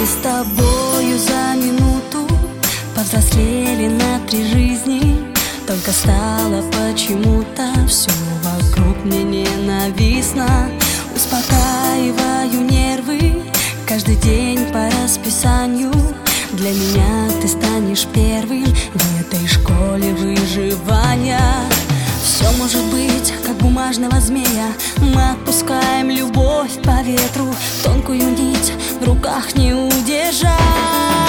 с тобою за минуту повзрослели на 3 жизни. Только стало почему-то все вокруг мне ненавистно. Успокаиваю нервы каждый день по расписанию. Для меня ты станешь первым в этой школе выживания. Все может быть, как бумажного змея. Мы отпускаем любовь по ветру. Тонкую нить в руках не удержать.